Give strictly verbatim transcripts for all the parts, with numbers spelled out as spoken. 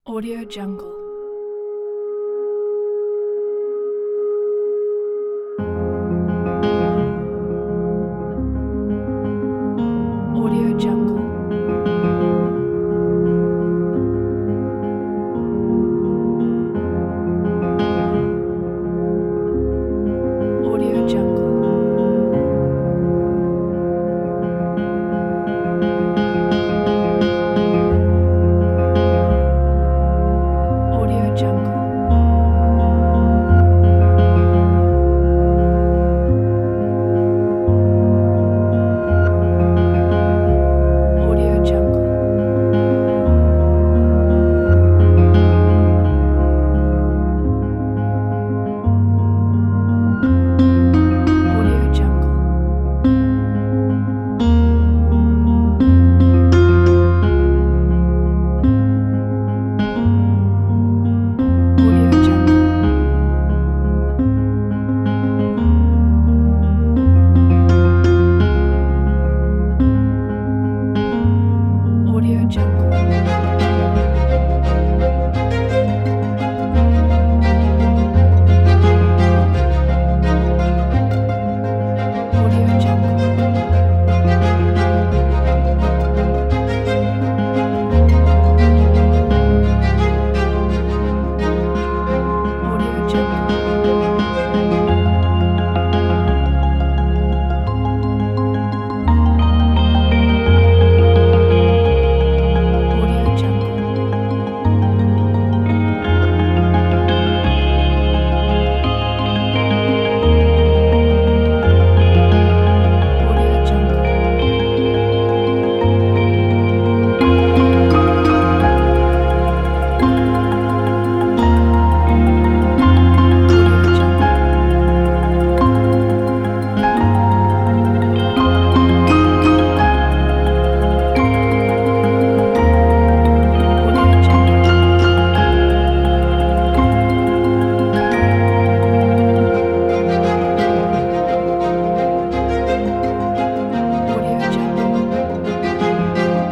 Audio Jungle. Audio Jungle. Audio Jungle. Audio Jungle. Audio Jungle. Audio Jungle. Audio Jungle. Audio Jungle. Audio Jungle. Audio Jungle. Audio Jungle. Audio Jungle. Audio Jungle. Audio Jungle. Audio Jungle.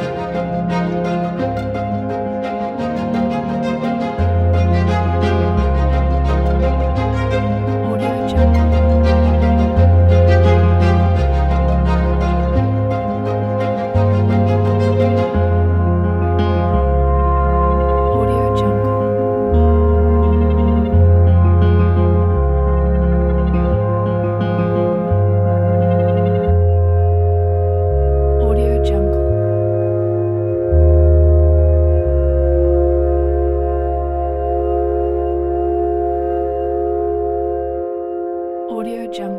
Audio Jungle. Audio Jungle. Audio Jungle. Audio Jungle.